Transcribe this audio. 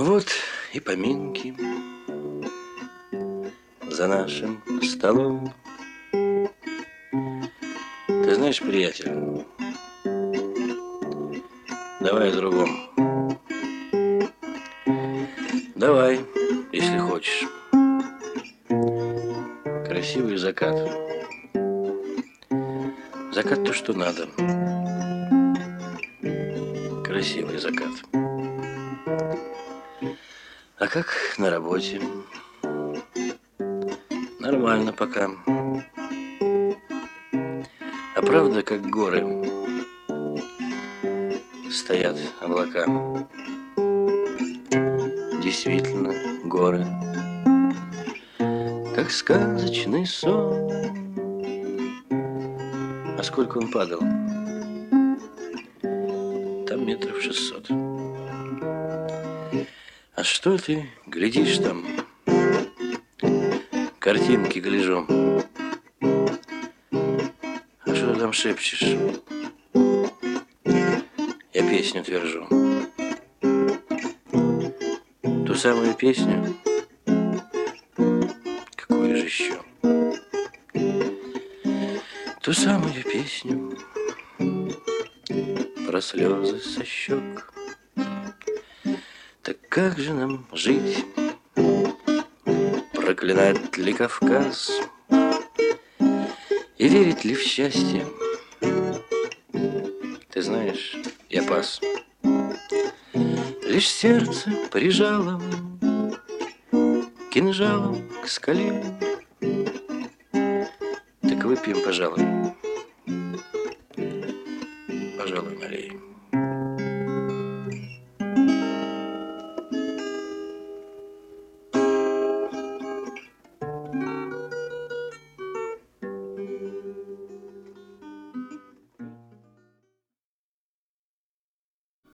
Вот и поминки за нашим столом. Ты знаешь, приятель, давай о другом. Давай, если хочешь. Красивый закат. Закат то, что надо. Красивый закат. А как на работе? Нормально пока. А правда, как горы стоят облака. Действительно, горы, как сказочный сон. А сколько он падал? Там метров 600. А что ты глядишь там? Картинки гляжу. А что ты там шепчешь? Я песню твержу. Ту самую песню? Какую же еще? Ту самую песню про слезы со щек. Так как же нам жить? Проклинать ли Кавказ? И верить ли в счастье? Ты знаешь, я пас. Лишь сердце прижало кинжалом к скале. Так выпьем, пожалуй. Пожалуй, налей.